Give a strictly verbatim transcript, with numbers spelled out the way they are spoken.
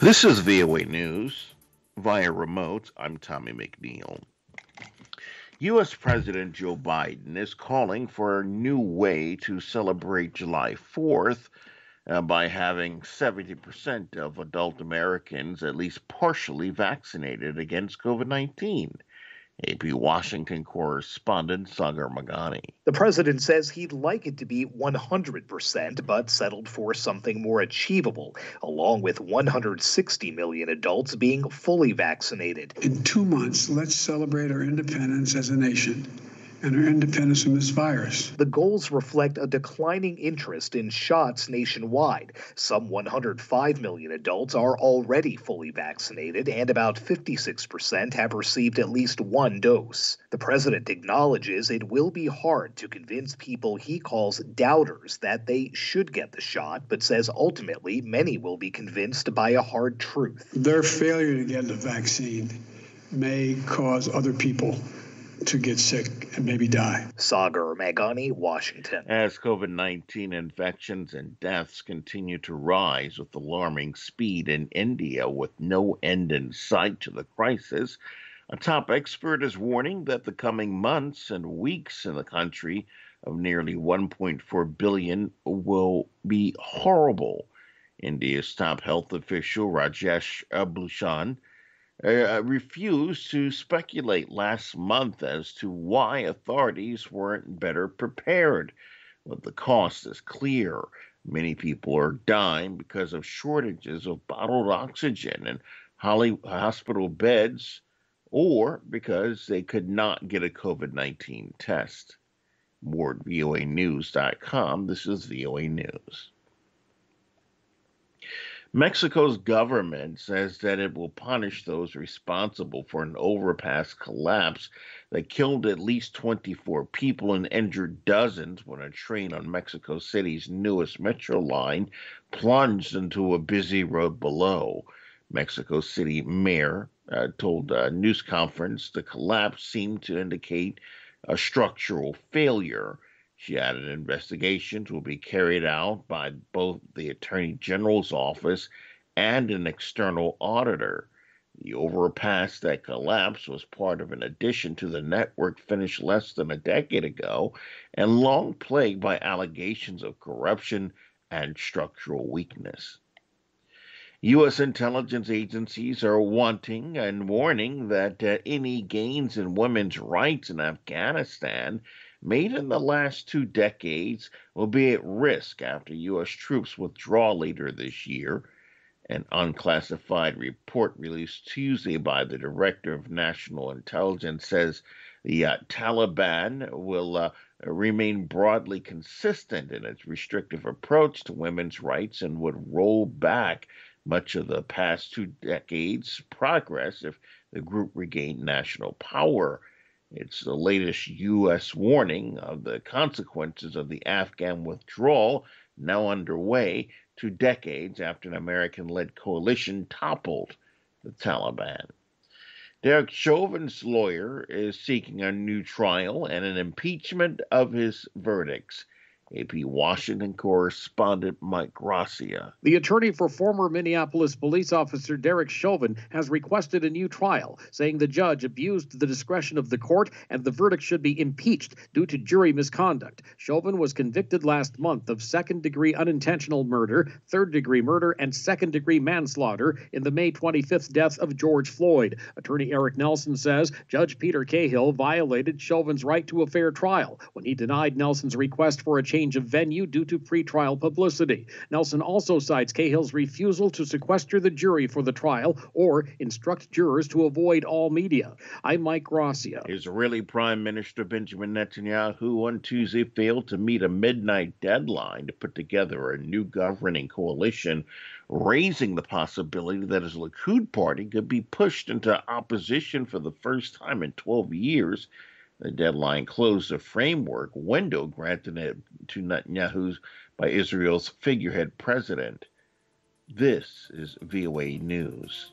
This is V O A News. Via remote, I'm Tommy McNeil. U S. President Joe Biden is calling for a new way to celebrate July fourth uh, by having seventy percent of adult Americans at least partially vaccinated against COVID nineteen. A P Washington correspondent Sagar Magani. The president says he'd like it to be one hundred percent, but settled for something more achievable, along with one hundred sixty million adults being fully vaccinated. In two months, let's celebrate our independence as a nation and our independence from this virus. The goals reflect a declining interest in shots nationwide. Some one hundred five million adults are already fully vaccinated, and about fifty-six percent have received at least one dose. The president acknowledges it will be hard to convince people he calls doubters that they should get the shot, but says ultimately many will be convinced by a hard truth. Their failure to get the vaccine may cause other people to get sick and maybe die. Sagar Magani, Washington. As COVID nineteen infections and deaths continue to rise with alarming speed in India with no end in sight to the crisis, a top expert is warning that the coming months and weeks in the country of nearly one point four billion will be horrible. India's top health official, Rajesh Bhushan, Uh, refused to speculate last month as to why authorities weren't better prepared. But the cost is clear. Many people are dying because of shortages of bottled oxygen and hospital beds, or because they could not get a COVID nineteen test. More at V O A news dot com. This is V O A News. Mexico's government says that it will punish those responsible for an overpass collapse that killed at least twenty-four people and injured dozens when a train on Mexico City's newest metro line plunged into a busy road below. Mexico City mayor uh, told a news conference the collapse seemed to indicate a structural failure. She added investigations will be carried out by both the Attorney General's office and an external auditor. The overpass that collapsed was part of an addition to the network finished less than a decade ago and long plagued by allegations of corruption and structural weakness. U S intelligence agencies are wanting and warning that uh, any gains in women's rights in Afghanistan made in the last two decades will be at risk after U S troops withdraw later this year. An unclassified report released Tuesday by the Director of National Intelligence says the uh, Taliban will uh, remain broadly consistent in its restrictive approach to women's rights and would roll back much of the past two decades' progress if the group regained national power. It's the latest U S warning of the consequences of the Afghan withdrawal, now underway, two decades after an American-led coalition toppled the Taliban. Derek Chauvin's lawyer is seeking a new trial and an impeachment of his verdicts. A P Washington correspondent Mike Gracia. The attorney for former Minneapolis police officer Derek Chauvin has requested a new trial, saying the judge abused the discretion of the court and the verdict should be impeached due to jury misconduct. Chauvin was convicted last month of second-degree unintentional murder, third-degree murder, and second-degree manslaughter in the May twenty-fifth death of George Floyd. Attorney Eric Nelson says Judge Peter Cahill violated Chauvin's right to a fair trial when he denied Nelson's request for a change of venue due to pretrial publicity. Nelson also cites Cahill's refusal to sequester the jury for the trial or instruct jurors to avoid all media. I'm Mike Gracia. Israeli Prime Minister Benjamin Netanyahu on Tuesday failed to meet a midnight deadline to put together a new governing coalition, raising the possibility that his Likud party could be pushed into opposition for the first time in twelve years. The deadline closed a framework window granted it to Netanyahu by Israel's figurehead president. This is V O A News.